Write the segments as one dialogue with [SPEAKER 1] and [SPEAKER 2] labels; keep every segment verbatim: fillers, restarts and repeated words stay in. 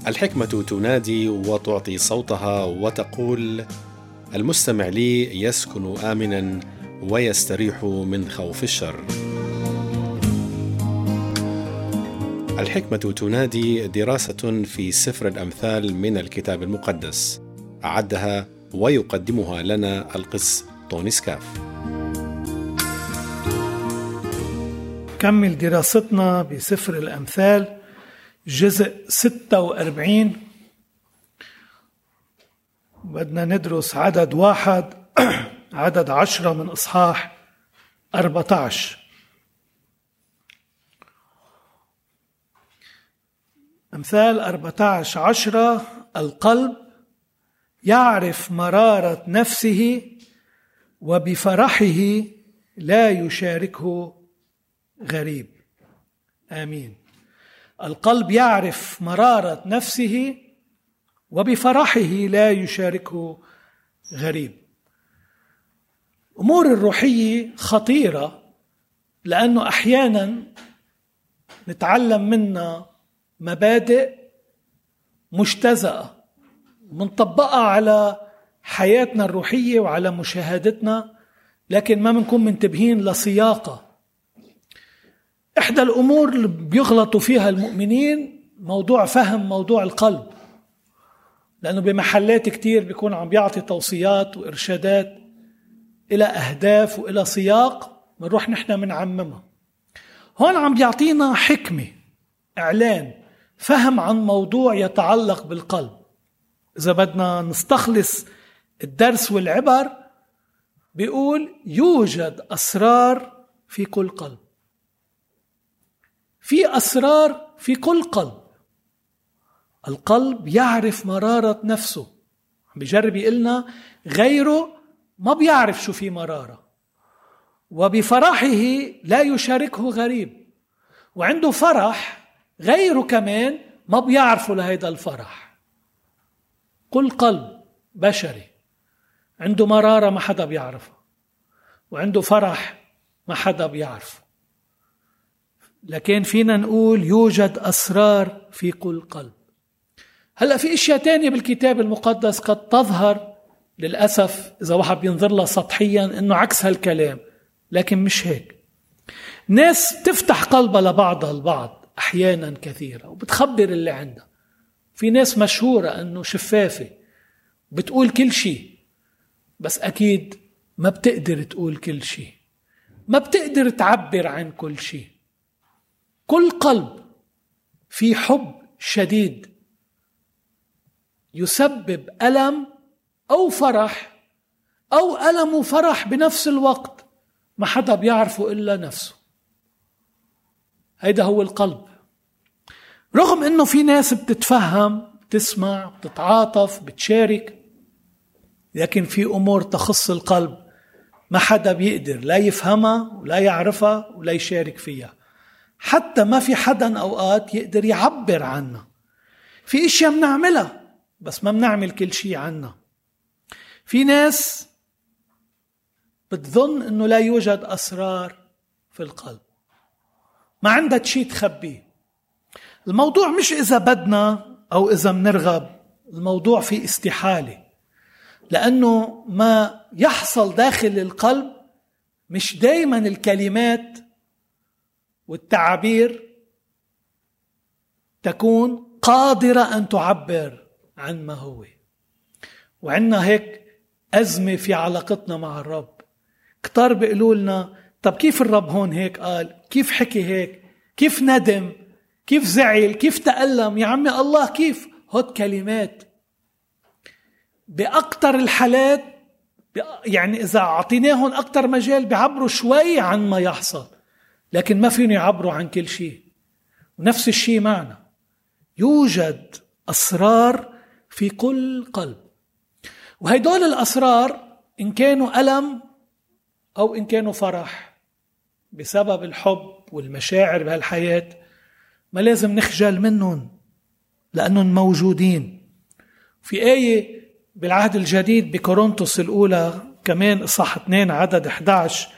[SPEAKER 1] الحكمة تنادي وتعطي صوتها وتقول: المستمع لي يسكن آمنا ويستريح من خوف الشر. الحكمة تنادي دراسة في سفر الأمثال من الكتاب المقدس، أعدها ويقدمها لنا القس توني سكاف.
[SPEAKER 2] كمل دراستنا بسفر الأمثال جزء ستة وأربعين. بدنا ندرس عدد واحد عدد عشرة من إصحاح أربعة عشر. أمثال أربعة عشر عشرة: القلب يعرف مرارة نفسه وبفرحه لا يشاركه غريب. آمين. القلب يعرف مرارة نفسه وبفرحه لا يشاركه غريب. أمور الروحية خطيرة، لأنه أحيانا نتعلم منها مبادئ مجتزأة منطبقة على حياتنا الروحية وعلى مشاهدتنا، لكن ما منكون منتبهين لسياقة. إحدى الأمور اللي بيغلطوا فيها المؤمنين موضوع فهم موضوع القلب، لأنه بمحلات كتير بيكون عم بيعطي توصيات وإرشادات إلى أهداف وإلى سياق، بنروح نحن منعممها. هون عم بيعطينا حكمة، إعلان، فهم عن موضوع يتعلق بالقلب. إذا بدنا نستخلص الدرس والعبر، بيقول يوجد أسرار في كل قلب. في أسرار في كل قلب. القلب يعرف مرارة نفسه. بيجرب يقلنا غيره ما بيعرف شو في مرارة، وبفرحه لا يشاركه غريب. وعنده فرح غيره كمان ما بيعرفوا لهيدا الفرح. كل قلب بشري عنده مرارة ما حدا بيعرفها، وعنده فرح ما حدا بيعرفه. لكن فينا نقول يوجد أسرار في كل قلب. هلأ في اشياء تانية بالكتاب المقدس قد تظهر للأسف إذا واحد بينظر لها سطحيا إنه عكس هالكلام، لكن مش هيك. ناس تفتح قلبها لبعضها البعض أحيانا كثيرة وبتخبر اللي عندها. في ناس مشهورة أنه شفافة بتقول كل شيء، بس أكيد ما بتقدر تقول كل شيء، ما بتقدر تعبر عن كل شيء. كل قلب في حب شديد يسبب ألم أو فرح، أو ألم وفرح بنفس الوقت، ما حدا بيعرفه إلا نفسه. هيدا هو القلب. رغم أنه في ناس بتتفهم، بتسمع، بتتعاطف، بتشارك، لكن في أمور تخص القلب ما حدا بيقدر لا يفهمها ولا يعرفها ولا يشارك فيها. حتى ما في حدا أوقات يقدر يعبر عنها. في اشياء بنعملها بس ما بنعمل كل شيء عنها. في ناس بتظن أنه لا يوجد أسرار في القلب، ما عندها شيء تخبيه. الموضوع مش إذا بدنا أو إذا منرغب، الموضوع في استحالة، لأنه ما يحصل داخل القلب مش دايما الكلمات والتعابير تكون قادرة أن تعبر عن ما هو. وعندنا هيك أزمة في علاقتنا مع الرب. كتار بيقولوا لنا طب كيف الرب هون هيك قال، كيف حكي هيك، كيف ندم، كيف زعل، كيف تألم. يا عمي الله كيف هاد كلمات بأكتر الحالات، يعني إذا أعطيناهم أكتر مجال بيعبروا شوي عن ما يحصل، لكن ما فيهم يعبروا عن كل شيء. ونفس الشيء معنا، يوجد أسرار في كل قلب. وهيدول الأسرار إن كانوا ألم أو إن كانوا فرح بسبب الحب والمشاعر بهالحياة، ما لازم نخجل منهم لأنهم موجودين. في آية بالعهد الجديد بكورنثوس الأولى كمان إصحاح اثنين عدد أحد عشر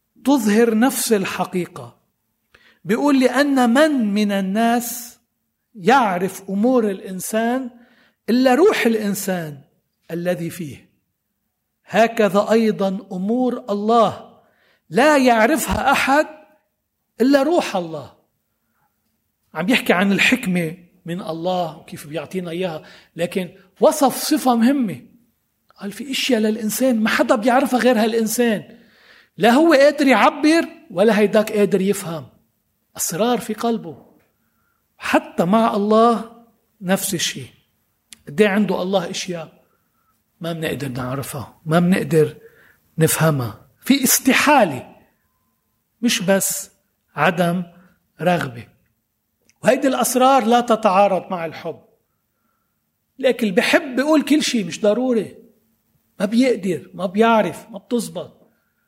[SPEAKER 2] تظهر نفس الحقيقة. بيقول لأن من من الناس يعرف أمور الإنسان إلا روح الإنسان الذي فيه، هكذا أيضا أمور الله لا يعرفها أحد إلا روح الله. عم يحكي عن الحكمة من الله وكيف بيعطينا إياها، لكن وصف صفة مهمة، قال في إشياء للإنسان ما حدا بيعرفها غير هالإنسان، لا هو قادر يعبر ولا هيداك قادر يفهم، أسرار في قلبه. حتى مع الله نفس الشيء، قد ايه عنده الله اشياء ما بنقدر نعرفها، ما بنقدر نفهمها، في استحالة، مش بس عدم رغبة. وهيدي الأسرار لا تتعارض مع الحب، لكن اللي بحب بيقول كل شيء مش ضروري، ما بيقدر، ما بيعرف، ما بتزبط.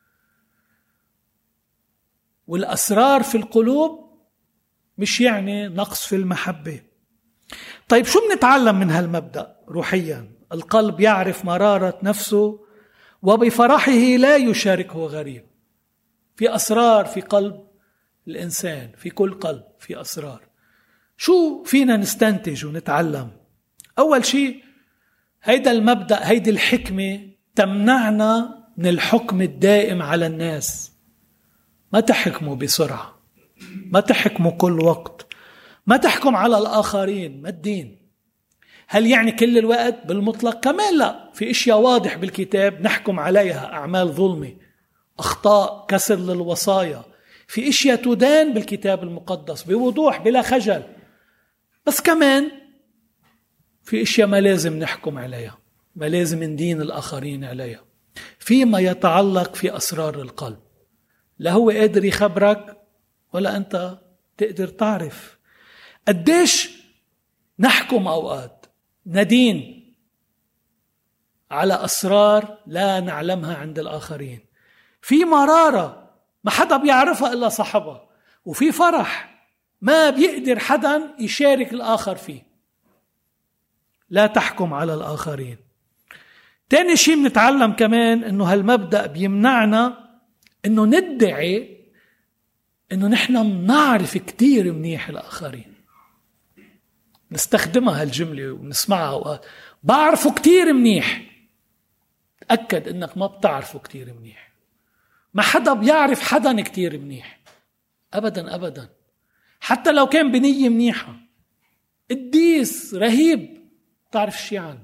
[SPEAKER 2] والأسرار في القلوب مش يعني نقص في المحبة. طيب شو بنتعلم من هالمبدأ روحيا؟ القلب يعرف مرارة نفسه وبفرحه لا يشاركه غريب. في أسرار في قلب الإنسان، في كل قلب في أسرار. شو فينا نستنتج ونتعلم؟ أول شيء هيدا المبدأ، هيدي الحكمة تمنعنا من الحكم الدائم على الناس. ما تحكموا بسرعة، ما تحكموا كل وقت، ما تحكم على الآخرين، ما الدين. هل يعني كل الوقت؟ بالمطلق كمان لا. في اشياء واضح بالكتاب نحكم عليها، أعمال ظلمة، أخطاء، كسر للوصايا، في اشياء تدان بالكتاب المقدس بوضوح بلا خجل. بس كمان في اشياء ما لازم نحكم عليها، ما لازم ندين الآخرين عليها، فيما يتعلق في أسرار القلب. لا هو قادر يخبرك ولا أنت تقدر تعرف. قديش نحكم أوقات، ندين على أسرار لا نعلمها عند الآخرين. في مرارة ما حدا بيعرفها إلا صاحبها، وفي فرح ما بيقدر حدا يشارك الآخر فيه. لا تحكم على الآخرين. تاني شيء بنتعلم كمان إنه هالمبدأ بيمنعنا إنه ندعي إنه نحن بنعرف كتير منيح الآخرين. نستخدمها هالجملة ونسمعها أوقات، بعرفه كتير منيح. تأكد إنك ما بتعرفه كتير منيح. ما حدا بيعرف حدا كتير منيح أبدا أبدا، حتى لو كان بنية منيحة. قديس رهيب تعرف شيء عنه.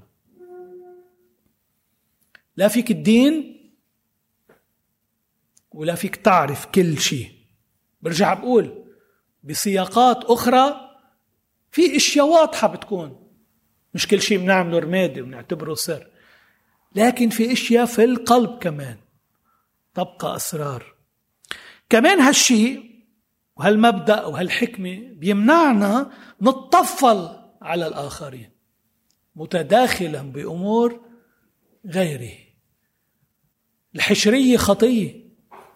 [SPEAKER 2] لا فيك الدين ولا فيك تعرف كل شيء. برجع بقول بسياقات أخرى في اشياء واضحة بتكون، مش كل شيء بنعمله رمادي ونعتبره سر، لكن في اشياء في القلب كمان تبقى أسرار. كمان هالشيء وهالمبدأ وهالحكمة بيمنعنا نتطفل على الآخرين متداخلا بأمور غيره. الحشرية خطية،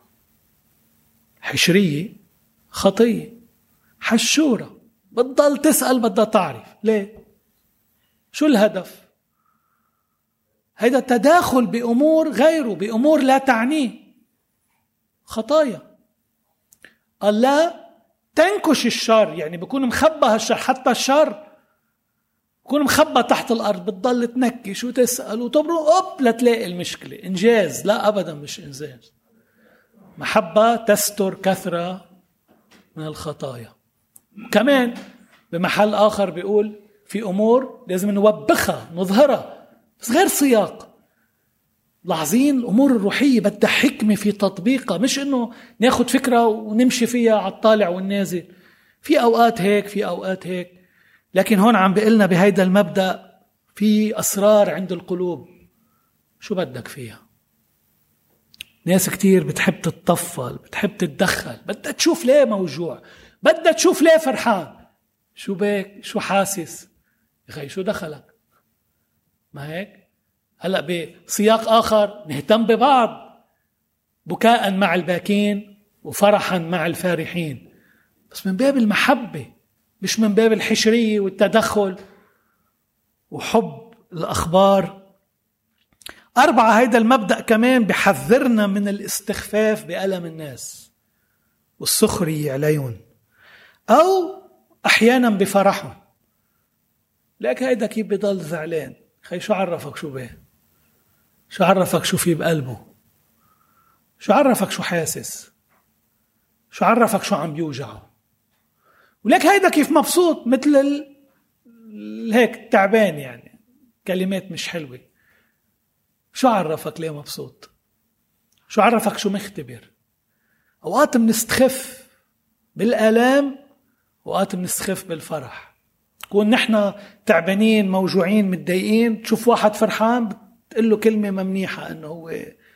[SPEAKER 2] حشرية خطية، حشورة، بتضل تسأل، بدها تعرف ليه، شو الهدف. هيدا تداخل بأمور غيره، بأمور لا تعنيه، خطايا. قال لا تنكش الشر، يعني بيكون مخبى هالشر، حتى الشر بيكون مخبى تحت الأرض، بتضل تنكش وتسأل وتبرق أوب لتلاقي المشكلة. إنجاز؟ لا أبدا مش إنجاز. محبة تستر كثرة من الخطايا. كمان بمحل آخر بيقول في أمور لازم نوبخها نظهرها، بس غير سياق. لاحظين الأمور الروحية بدها حكمة في تطبيقها، مش إنه ناخد فكرة ونمشي فيها على الطالع والنازل. في أوقات هيك، في أوقات هيك، لكن هون عم بيقلنا بهيدا المبدأ في أسرار عند القلوب، شو بدك فيها. ناس كتير بتحب تتطفل، بتحب تتدخل، بدها تشوف ليه موجوع، بدها تشوف ليه فرحان، شو بيك، شو حاسس يا أخي، شو دخلك. ما هيك هلأ بسياق آخر نهتم ببعض، بكاء مع الباكين وفرحا مع الفارحين، بس من باب المحبة، مش من باب الحشرية والتدخل وحب الأخبار. أربعة، هيدا المبدأ كمان بحذرنا من الاستخفاف بألم الناس والسخرية عليهم، أو أحيانا بفرحهم. لك هيدا كيف بضل زعلان. خي شو عرفك شو به؟ شو عرفك شو في بقلبه؟ شو عرفك شو حاسس؟ شو عرفك شو عم بيوجعه؟ ولك هيدا كيف مبسوط مثل ال... هيك تعبان، يعني كلمات مش حلوة. شو عرفك ليه مبسوط؟ شو عرفك شو مختبر؟ أوقات منستخف بالآلام، أوقات منستخف بالفرح. كون نحن تعبانين موجوعين متضايقين، تشوف واحد فرحان بتقول له كلمة ممنيحة إنه هو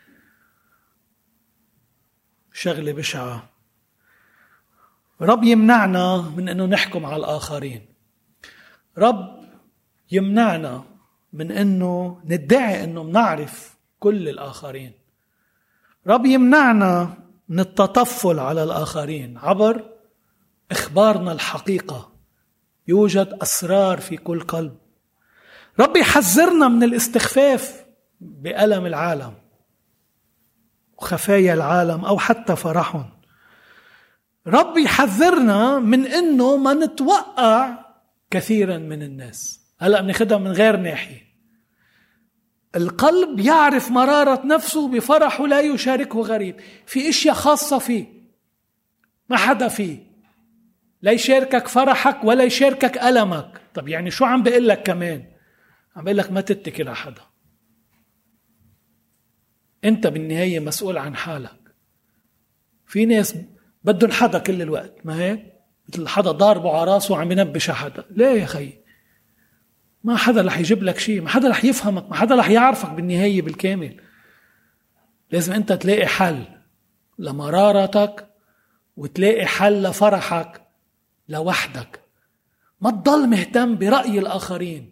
[SPEAKER 2] شغلة بشعة. رب يمنعنا من إنه نحكم على الآخرين. رب يمنعنا من إنه ندعي إنه منعرف كل الآخرين. رب يمنعنا من التطفل على الآخرين عبر إخبارنا الحقيقة. يوجد أسرار في كل قلب. رب يحذرنا من الاستخفاف بألم العالم وخفايا العالم أو حتى فرحهم. رب يحذرنا من إنه ما نتوقع كثيرا من الناس. هلأ بناخدها من غير ناحية. القلب يعرف مرارة نفسه بفرحه لا يشاركه غريب. في اشياء خاصة فيه ما حدا فيه لا يشاركك فرحك ولا يشاركك ألمك. طب يعني شو عم بقول لك كمان؟ عم بقول لك ما تتكل على حدا. انت بالنهاية مسؤول عن حالك. في ناس بدهم حدا كل الوقت، ما هيك؟ مثل حدا ضاربه على راسه وعم ينبش على حدا. ليه يا خي؟ ما حدا رح يجيب لك شيء، ما حدا رح يفهمك، ما حدا رح يعرفك بالنهاية بالكامل. لازم انت تلاقي حل لمرارتك وتلاقي حل لفرحك لوحدك. ما تضل مهتم برأي الآخرين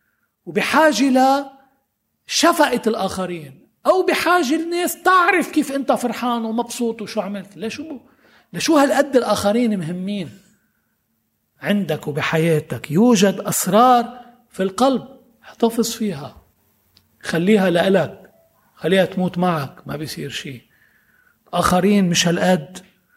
[SPEAKER 2] وبحاجة لشفقة الآخرين، أو بحاجة الناس تعرف كيف أنت فرحان ومبسوط وشو عملت. لشو لشو هالقد الآخرين مهمين عندك وبحياتك؟ يوجد أسرار في القلب، احتفظ فيها، خليها لألك، خليها تموت معك، ما بيصير شيء. آخرين مش هالقد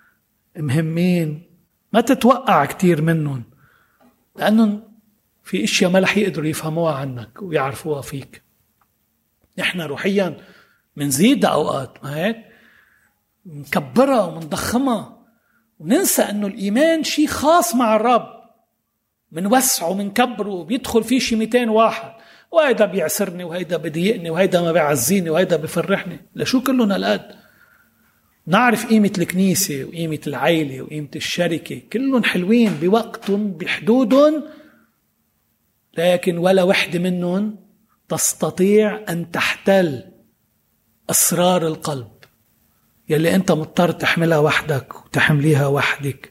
[SPEAKER 2] مهمين، ما تتوقع كتير منهم، لأنهم في اشياء ما رح يقدروا يفهموها عنك ويعرفوها فيك. نحن روحيا منزيد أوقات، ما هيك؟ منكبرها ومنضخمها وننسى أنه الإيمان شيء خاص مع الرب. منوسعه ومنكبره وبيدخل فيه شي مئتين واحد، وهيدا بيعسرني وهيدا بيضيقني وهيدا ما بيعزيني وهيدا بيفرحني. لشو كلنا القد؟ نعرف قيمة الكنيسة وقيمة العائلة وقيمة الشركة، كلهم حلوين بوقتهم بحدودهم، لكن ولا وحدة منهم تستطيع أن تحتل أسرار القلب يلي أنت مضطر تحملها وحدك وتحمليها وحدك.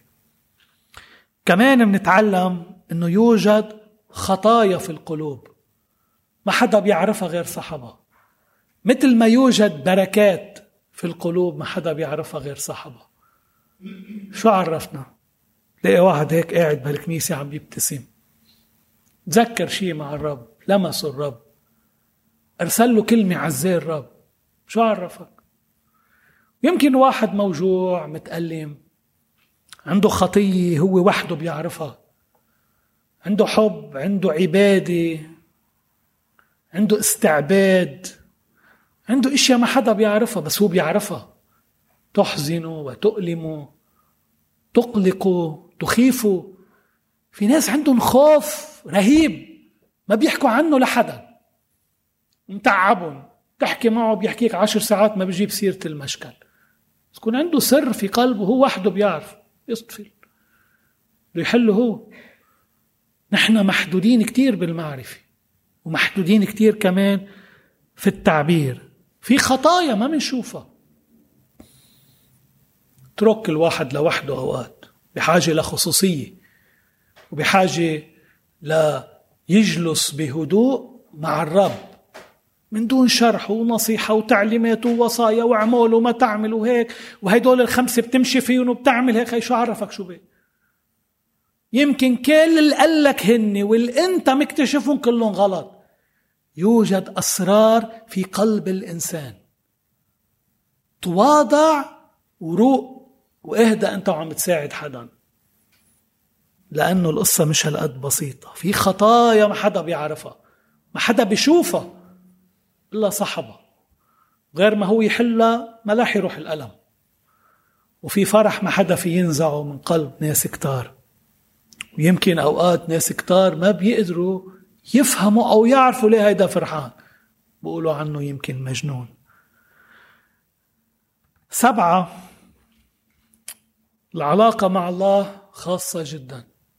[SPEAKER 2] كمان منتعلم أنه يوجد خطايا في القلوب ما حدا بيعرفها غير صاحبها، مثل ما يوجد بركات في القلوب ما حدا بيعرفها غير صاحبها. شو عرفنا؟ تلاقي واحد هيك قاعد بهالكنيسة عم بيبتسم، تذكر شيء مع الرب، لمسه الرب، أرسل له كلمة عزاه الرب. شو عرفك؟ يمكن واحد موجوع متألم، عنده خطية هو وحده بيعرفها، عنده حب، عنده عبادة، عنده استعباد، عنده اشياء ما حدا بيعرفها بس هو بيعرفها، تحزنه وتؤلمه، تقلقه، تخيفه. في ناس عندهم خوف رهيب ما بيحكوا عنه لحدا، متعبهم، تحكي معه بيحكيك عشر ساعات ما بيجيب سيرة المشكل. يكون عنده سر في قلبه هو وحده بيعرف، يصطفل يحله هو. نحن محدودين كتير بالمعرفة ومحدودين كتير كمان في التعبير. في خطايا ما منشوفها، ترك الواحد لوحده أوقات بحاجة لخصوصية وبحاجة لا يجلس بهدوء مع الرب من دون شرح ونصيحة وتعليمات ووصايا وعمول وما تعمل وهيك وهيدول الخمسة بتمشي فيهم وبتعمل هيك. شو عرفك شو بيه؟ يمكن كل اللي قالك هن واللي انت مكتشفهم كلهم غلط. يوجد أسرار في قلب الإنسان. تواضع وروق واهدى انت وعم تساعد حدا. لأنه القصة مش هالقد بسيطة. في خطايا ما حدا بيعرفها، ما حدا بيشوفها إلا صاحبها، غير ما هو يحلها ما لاح يروح الألم. وفي فرح ما حدا في ينزعه من قلب ناس كتار، ويمكن أوقات ناس كتار ما بيقدروا يفهموا أو يعرفوا ليه هيدا فرحان، بقولوا عنه يمكن مجنون. سبعة، العلاقة مع الله خاصة جدا،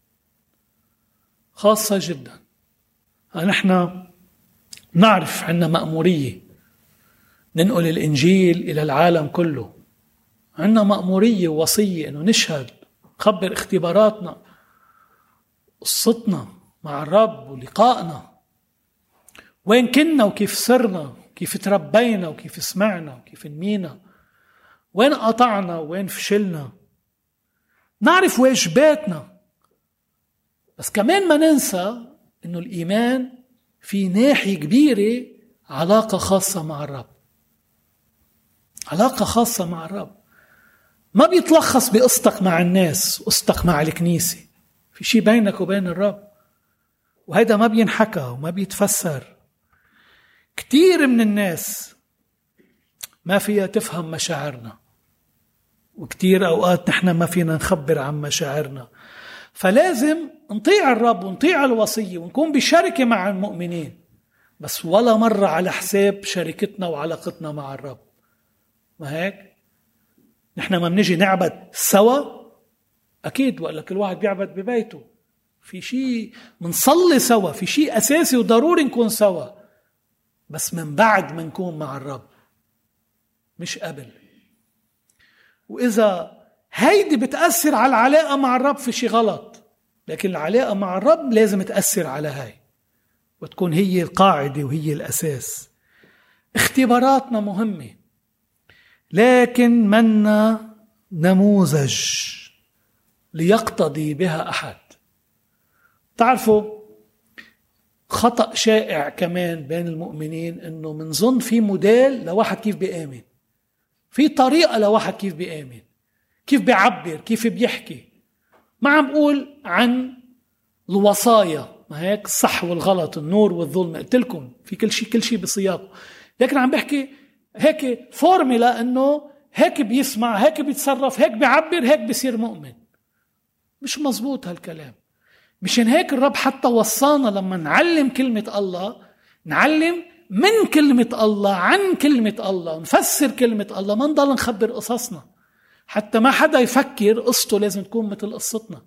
[SPEAKER 2] خاصة جدا. نحن نعرف عنا مأمورية ننقل الإنجيل إلى العالم كله، عنا مأمورية ووصية إنه نشهد، نخبر اختباراتنا، قصتنا مع الرب ولقائنا، وين كنا وكيف صرنا، كيف تربينا وكيف سمعنا وكيف نمينا، وين قطعنا وين فشلنا، نعرف واجباتنا. بس كمان ما ننسى إنه الإيمان في ناحية كبيرة علاقة خاصة مع الرب، علاقة خاصة مع الرب ما بيتلخص بقصتك مع الناس، قصتك مع الكنيسة. في شيء بينك وبين الرب، وهذا ما بينحكى وما بيتفسر. كتير من الناس ما فيها تفهم مشاعرنا، وكتير أوقات نحن ما فينا نخبر عن مشاعرنا. فلازم نطيع الرب ونطيع الوصية ونكون بشركة مع المؤمنين، بس ولا مرة على حساب شركتنا وعلاقتنا مع الرب. ما هيك؟ نحن ما بنجي نعبد سوا، أكيد وقال كل واحد بيعبد ببيته، في شيء منصلي سوا، في شيء أساسي وضروري نكون سوا، بس من بعد ما نكون مع الرب مش قبل. وإذا هيدي بتأثر على العلاقة مع الرب في شيء غلط، لكن العلاقة مع الرب لازم تأثر على هاي وتكون هي القاعدة وهي الأساس. اختباراتنا مهمة، لكن منا نموذج ليقتضي بها أحد. تعرفوا خطأ شائع كمان بين المؤمنين إنه منظن في موديل لواحد كيف بيآمن، في طريقة لواحد كيف بيآمن، كيف بيعبر، كيف بيحكي. ما عم بقول عن الوصايا، ما هيك الصح والغلط، النور والظلم، قلت لكم في كل شيء كل شيء بسياقه، لكن عم بحكي هيك فورميلا انه هيك بيسمع، هيك بيتصرف، هيك بيعبر، هيك بيصير مؤمن. مش مزبوط هالكلام. مشان هيك الرب حتى وصانا لما نعلم كلمة الله نعلم من كلمة الله عن كلمة الله، نفسر كلمة الله، ما نضل نخبر قصصنا حتى ما حدا يفكر قصته لازم تكون مثل قصتنا،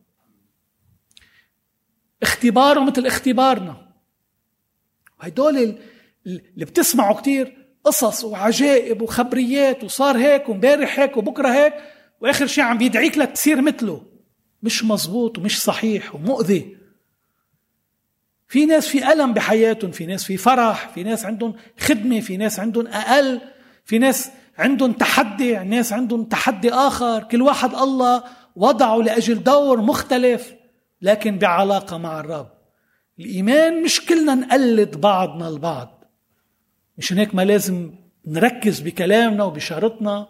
[SPEAKER 2] اختباره مثل اختبارنا. وهيدول اللي بتسمعوا كتير قصص وعجائب وخبريات وصار هيك ومبارح هيك وبكرة هيك، وآخر شيء عم بيدعيك لك تصير مثله، مش مزبوط ومش صحيح ومؤذي. في ناس في ألم بحياتهم، في ناس في فرح، في ناس عندهم خدمة، في ناس عندهم أقل، في ناس عندهم تحدي، ناس عندهم تحدي آخر، كل واحد الله وضعه لأجل دور مختلف لكن بعلاقة مع الرب. الإيمان مش كلنا نقلد بعضنا البعض، مش هيك ما لازم نركز بكلامنا وبشارتنا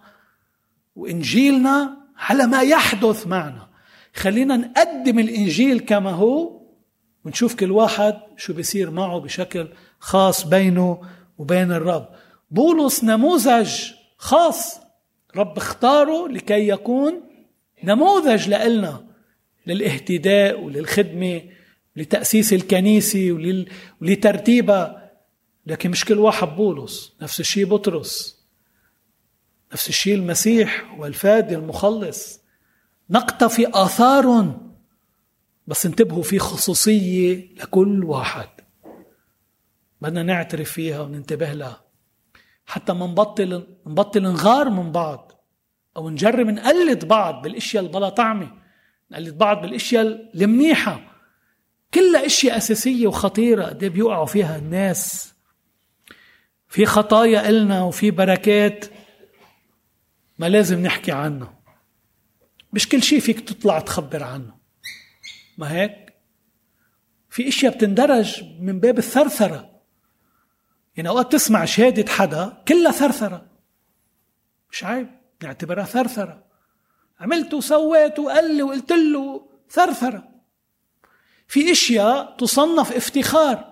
[SPEAKER 2] وإنجيلنا على ما يحدث معنا. خلينا نقدم الإنجيل كما هو ونشوف كل واحد شو بيصير معه بشكل خاص بينه وبين الرب. بولس نموذج خاص رب اختاره لكي يكون نموذج لنا للاهتداء وللخدمة لتأسيس الكنيسة ولل... ولترتيبها. لكن مش كل واحد بولس، نفس الشيء بطرس، نفس الشيء المسيح والفادي المخلص. نقتفي آثارهم، بس انتبهوا في خصوصية لكل واحد بدنا نعترف فيها وننتبه لها، حتى ما نبطل نبطل نغار من بعض أو نجرب نقلد بعض بالاشياء البلا طعمة، نقلد بعض بالاشياء المنيحة. كلها اشياء أساسية وخطيرة قد ايه بيوقعوا فيها الناس. في خطايا إلنا وفي بركات ما لازم نحكي عنه، مش كل شيء فيك تطلع تخبر عنه. ما هيك في اشياء بتندرج من باب الثرثرة، يعني اوقات تسمع شهادة حدا كلها ثرثرة، مش عيب نعتبرها ثرثرة، عملت وسويت وقال لي وقلت له ثرثرة. في اشياء تصنف افتخار.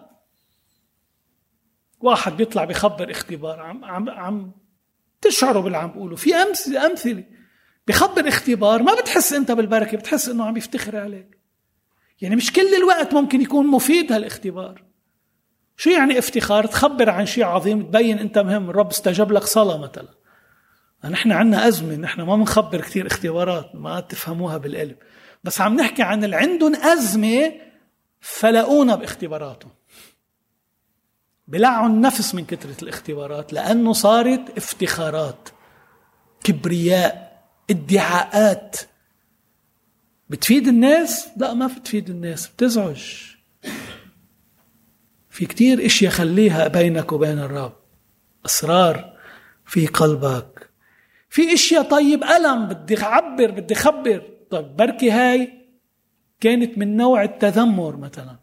[SPEAKER 2] واحد بيطلع بيخبر اختبار، عم عم عم تشعروا باللي عم بقوله. في امثله امثله بيخبر اختبار ما بتحس انت بالبركه، بتحس انه عم يفتخر عليك. يعني مش كل الوقت ممكن يكون مفيد هالاختبار. شو يعني افتخار؟ تخبر عن شيء عظيم، تبين انت مهم، الرب استجاب لك صلاة مثلا. نحن عنا أزمة، نحن ما بنخبر كتير اختبارات ما تفهموها بالقلب، بس عم نحكي عن اللي عندهم أزمة فلقونا باختباراتهم، بلعوا النفس من كترة الاختبارات، لأنه صارت افتخارات، كبرياء، ادعاءات. بتفيد الناس؟ لا، ما بتفيد الناس، بتزعج. في كتير اشياء خليها بينك وبين الرب، أسرار في قلبك. في اشياء طيب ألم بدي أعبر بدي خبر، طيب بركي هاي كانت من نوع التذمر مثلا،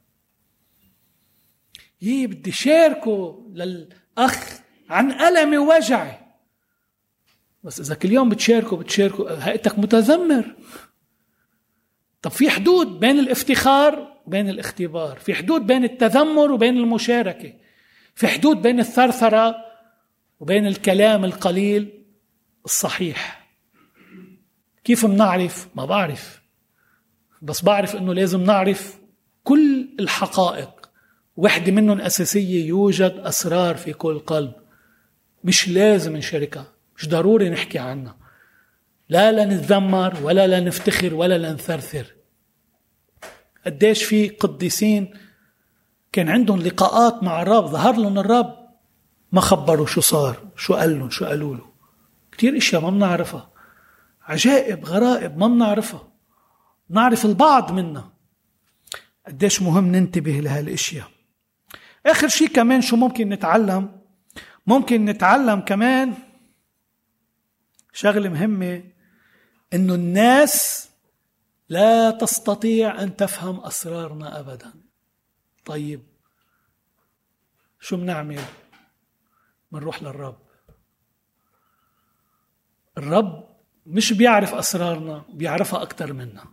[SPEAKER 2] يي بدي شاركه للأخ عن ألمي ووجعي، بس إذا كل يوم بتشاركه بتشاركه هيئتك متذمر. طب في حدود بين الافتخار وبين الاختبار، في حدود بين التذمر وبين المشاركة، في حدود بين الثرثرة وبين الكلام القليل الصحيح. كيف منعرف؟ ما بعرف، بس بعرف انه لازم نعرف كل الحقائق. واحدة منهم أساسية، يوجد أسرار في كل قلب، مش لازم نشاركها، مش ضروري نحكي عنها، لا لنتذمر ولا لنفتخر ولا لنثرثر. قديش في قديسين كان عندهم لقاءات مع الرب، ظهر لهم الرب ما خبروا شو صار، شو قال لهم، شو قالوا له. كتير اشياء ما بنعرفها، عجائب غرائب ما بنعرفها، نعرف البعض منها. قديش مهم ننتبه لهالاشياء. اخر شيء كمان شو ممكن نتعلم؟ ممكن نتعلم كمان شغلة مهمة، انه الناس لا تستطيع ان تفهم اسرارنا ابدا. طيب شو بنعمل؟ بنروح للرب. الرب مش بيعرف اسرارنا، بيعرفها اكتر منا.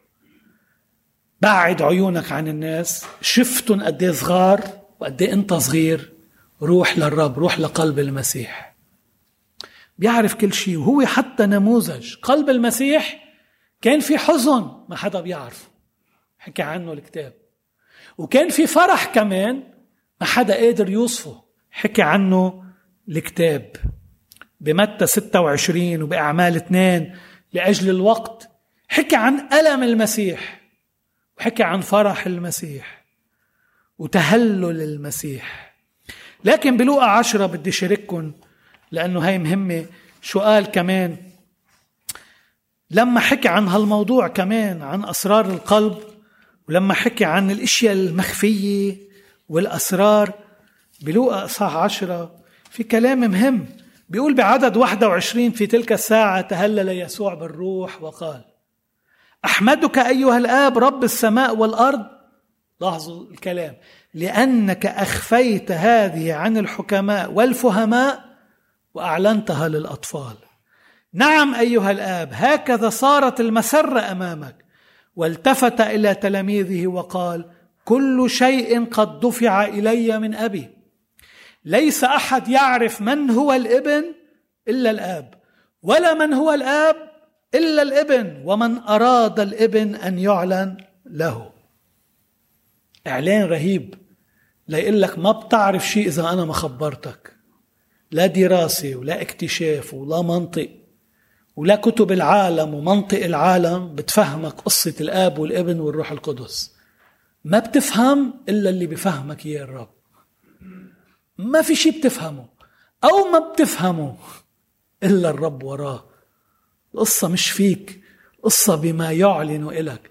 [SPEAKER 2] بعد عيونك عن الناس، شفتن قد ايه صغار وقد ايه انت صغير، روح للرب، روح لقلب المسيح، بيعرف كل شيء. وهو حتى نموذج قلب المسيح كان في حزن ما حدا بيعرفه، حكى عنه الكتاب، وكان في فرح كمان ما حدا قادر يوصفه، حكى عنه الكتاب بمتى ستة وعشرين وبأعمال اثنين. لأجل الوقت حكى عن ألم المسيح، وحكى عن فرح المسيح وتهلل المسيح. لكن بلوقا عشرة بدي شارككم لأنه هاي مهمة. شو قال كمان لما حكي عن هالموضوع كمان، عن أسرار القلب، ولما حكي عن الاشياء المخفية والأسرار؟ بلوقا إصحاح عشرة في كلام مهم، بيقول بعدد واحد وعشرين: في تلك الساعة تهلل يسوع بالروح وقال: أحمدك أيها الآب رب السماء والأرض. لاحظوا الكلام، لأنك أخفيت هذه عن الحكماء والفهماء وأعلنتها للأطفال. نعم أيها الآب، هكذا صارت المسرة أمامك. والتفت إلى تلاميذه وقال: كل شيء قد دفع إلي من أبي، ليس أحد يعرف من هو الابن إلا الآب، ولا من هو الآب إلا الابن، ومن أراد الابن أن يعلن له. إعلان رهيب، لا يقول لك ما بتعرف شيء إذا أنا ما خبرتك. لا دراسة ولا اكتشاف ولا منطق ولا كتب العالم ومنطق العالم بتفهمك قصة الآب والابن والروح القدس. ما بتفهم إلا اللي بفهمك يا الرب. ما في شيء بتفهمه أو ما بتفهمه إلا الرب وراه. القصة مش فيك، القصة بما يعلن إلك.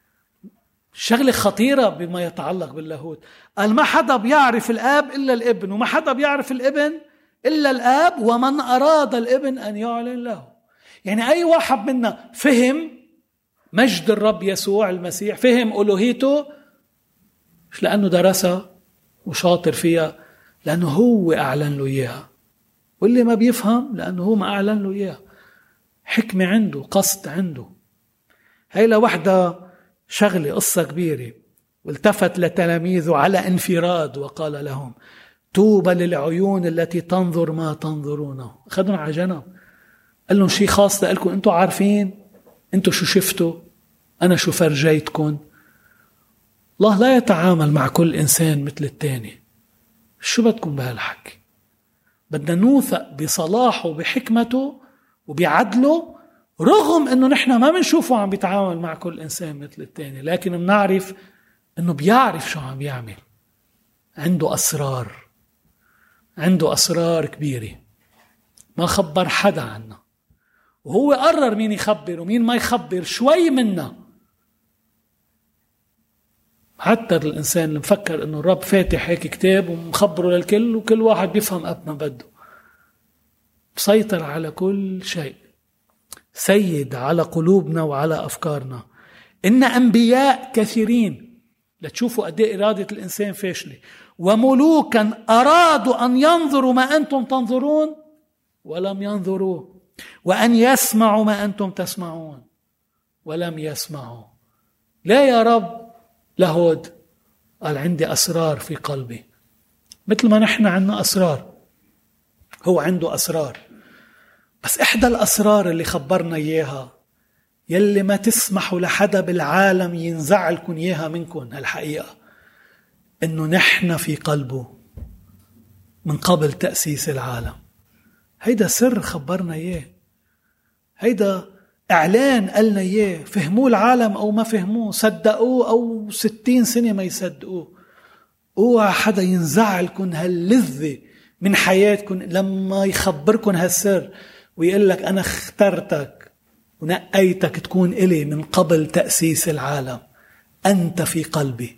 [SPEAKER 2] شغلة خطيرة بما يتعلق باللاهوت. قال ما حدا بيعرف الآب إلا الابن، وما حدا بيعرف الابن إلا الآب، ومن أراد الابن أن يعلن له. يعني أي واحد منا فهم مجد الرب يسوع المسيح، فهم ألوهيته، مش لأنه درسها وشاطر فيها، لأنه هو أعلن له إياها. واللي ما بيفهم لأنه هو ما أعلن له إياها. حكمة عنده، قصد عنده. هاي لوحدة شغلة، قصة كبيرة. والتفت لتلاميذه على انفراد وقال لهم: توبى للعيون التي تنظر ما تنظرونه. أخذهم على جنب قال لهم: شيء خاص لكم، أنتوا عارفين أنتوا شو شفتوا، أنا شو فرجيتكم. الله لا يتعامل مع كل إنسان مثل التاني. شو بدكم بهالحكي؟ بدنا نوثق بصلاحه وبحكمته وبعدله، رغم أنه نحن ما بنشوفه عم بيتعامل مع كل إنسان مثل التاني، لكن بنعرف أنه بيعرف شو عم بيعمل. عنده أسرار، عنده أسرار كبيرة ما خبر حدا عنها، وهو قرر مين يخبر ومين ما يخبر شوي منا. حتى الإنسان اللي مفكر أنه الرب فاتح هيك كتاب ومخبره للكل وكل واحد بيفهم قد ما بده، مسيطر على كل شيء، سيد على قلوبنا وعلى أفكارنا. إن أنبياء كثيرين، لتشوفوا قد ايه إرادة الإنسان فاشلة، وملوكا أرادوا أن ينظروا ما أنتم تنظرون ولم ينظروا، وأن يسمعوا ما أنتم تسمعون ولم يسمعوا. لا يا رب لهود، قال: عندي أسرار في قلبي. مثل ما نحن عندنا أسرار، هو عنده أسرار. بس إحدى الأسرار اللي خبرنا إياها، يلي ما تسمحوا لحدا بالعالم ينزع لكم إياها منكم، هالحقيقة إنه نحن في قلبه من قبل تأسيس العالم. هيدا سر خبرنا إياه، هيدا إعلان قالنا إياه. فهموه العالم أو ما فهموه، صدقوه أو ستين سنة ما يصدقوه، اوعى حدا ينزع لكم هاللذة من حياتكم لما يخبركم هالسر ويقول لك: أنا اخترتك ونقيتك تكون إلي من قبل تأسيس العالم، أنت في قلبي.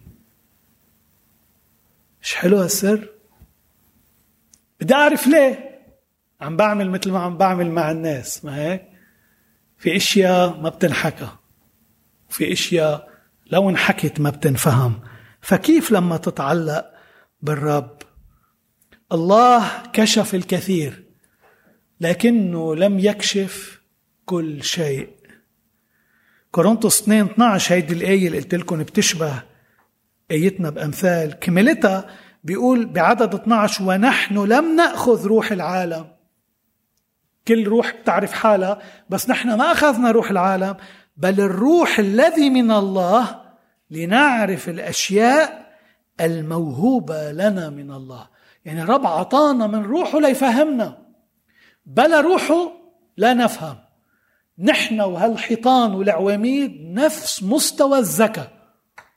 [SPEAKER 2] مش حلو هالسر؟ بدي أعرف ليه عم بعمل مثل ما عم بعمل مع الناس، ما هيك؟ في اشياء ما بتنحكى، وفي اشياء لو انحكت ما بتنفهم. فكيف لما تتعلق بالرب؟ الله كشف الكثير لكنه لم يكشف كل شيء. كورنثوس اثنين اثنا عشر، هيدي الآية اللي قلت لكم بتشبه آيتنا بأمثال، كملتها بيقول بعدد اثنا عشر: ونحن لم نأخذ روح العالم. كل روح بتعرف حالها، بس نحن ما أخذنا روح العالم، بل الروح الذي من الله، لنعرف الأشياء الموهوبة لنا من الله. يعني الرب عطانا من روحه ليفهمنا، بلا روحه لا نفهم. نحن وهالحيطان والعواميد نفس مستوى الذكاء،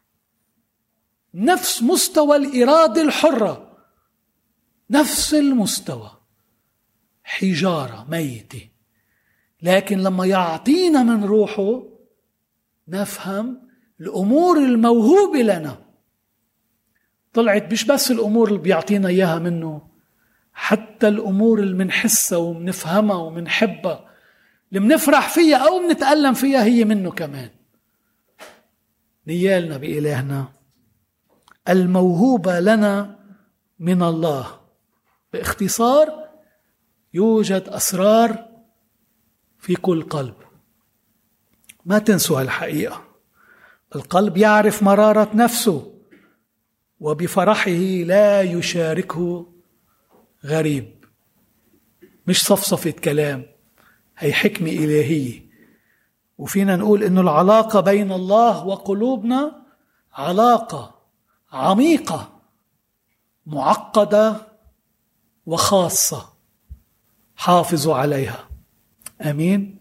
[SPEAKER 2] نفس مستوى الإرادة الحرة، نفس المستوى، حجارة ميتة. لكن لما يعطينا من روحه نفهم الأمور الموهوبة لنا. طلعت مش بس الأمور اللي بيعطينا إياها منه، حتى الأمور اللي منحسها ومنفهمها ومنحبها، اللي منفرح فيها أو منتألم فيها، هي منه كمان. نيالنا بإلهنا الموهوبة لنا من الله. باختصار، يوجد أسرار في كل قلب. ما تنسوا الحقيقة، القلب يعرف مرارة نفسه، وبفرحه لا يشاركه غريب. مش صفصفة كلام، هي حكمة إلهية. وفينا نقول إنه العلاقة بين الله وقلوبنا علاقة عميقة معقدة وخاصة، حافظوا عليها. آمين.